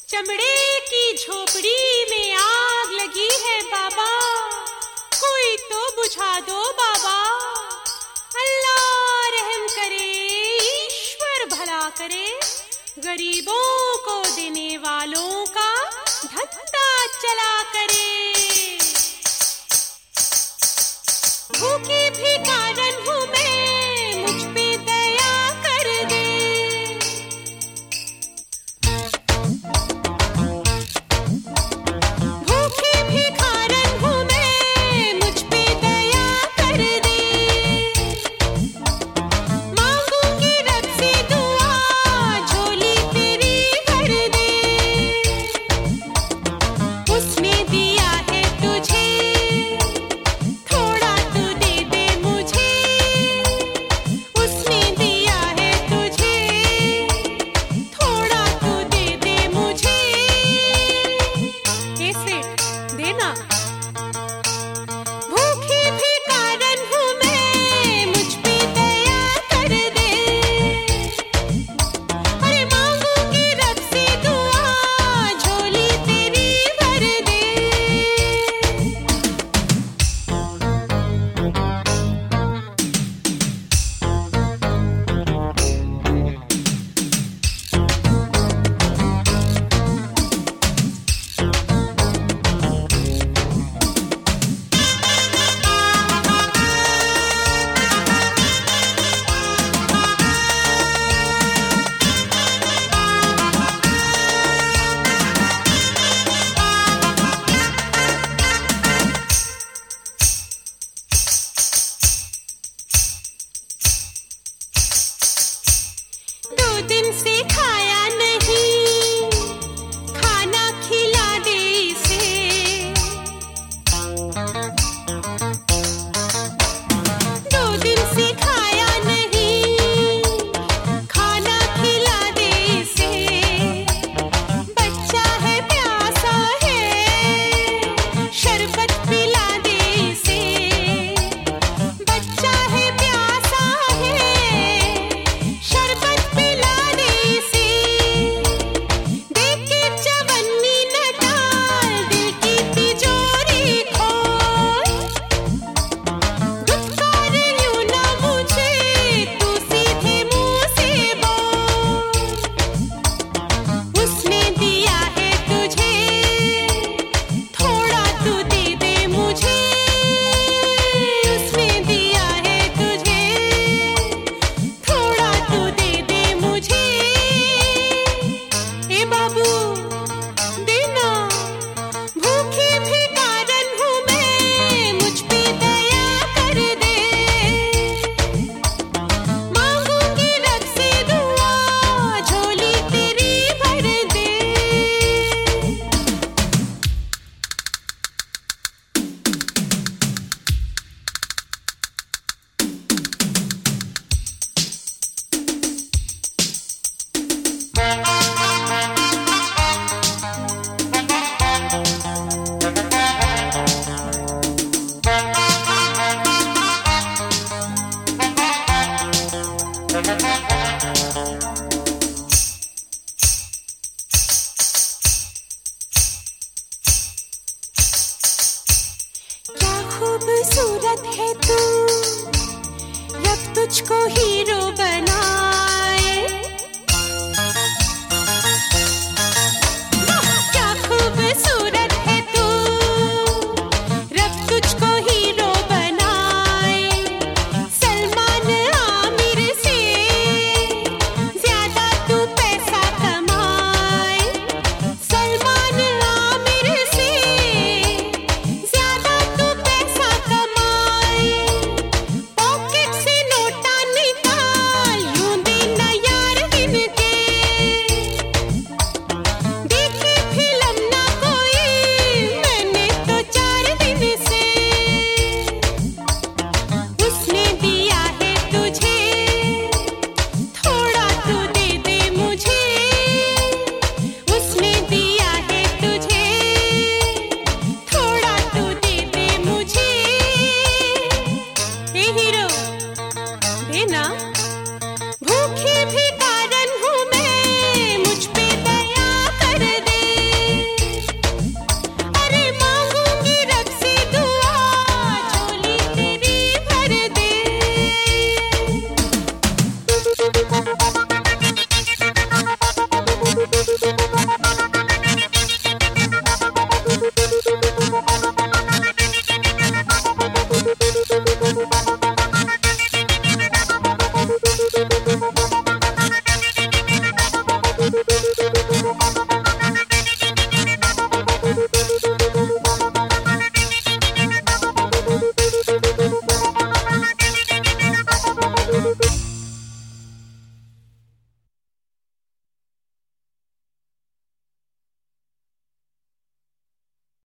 चमड़े की झोपड़ी में आग लगी है बाबा, कोई तो बुझा दो बाबा। अल्लाह रहम करे, ईश्वर भला करे, गरीबों को देने वालों का धंधा चला करे। भूखी भिखारन हूँ मैं, मुझ पे दया कर दे। भूखी भिखारन हूँ मैं, मुझ पे दया कर दे। मांगूंगी रब से दुआ, झोली तेरी भर दे। उसने दिया है तुझे, थोड़ा तू दे दे मुझे। उसने दिया है तुझे, थोड़ा तू दे दे मुझे। कैसे देना? भूखी भिखारन हूँ मैं, मुझ पे दया कर दे। अरे मांगूंगी रब से दुआ, झोली तेरी भर दे। दो दिन से खाया नहीं, खाना खिला दे इसे। दो दिन से खाया नहीं, खाना खिला दे इसे। बच्चा है प्यासा है, शरबत पिला दे इसे। बच्चा है प्यासा है, शरबत पिला दे इसे। देख के चवन्नी न डाल, दिल की तिजोरी खोल। दुत्कार यूं ना मुझे, तू सीधे मुंह से बोल। उसने दिया है तुझे, थोड़ा तू दे दे मुझे। उसने दिया है तुझे, थोड़ा तू दे दे मुझे। ए बाबू देना, भूखी भिखारन हूँ मैं, मुझ पे दया कर दे। मांगूंगी रब से दुआ, झोली तेरी भर दे। क्या खूबसूरत है तू, रब तुझको हीरो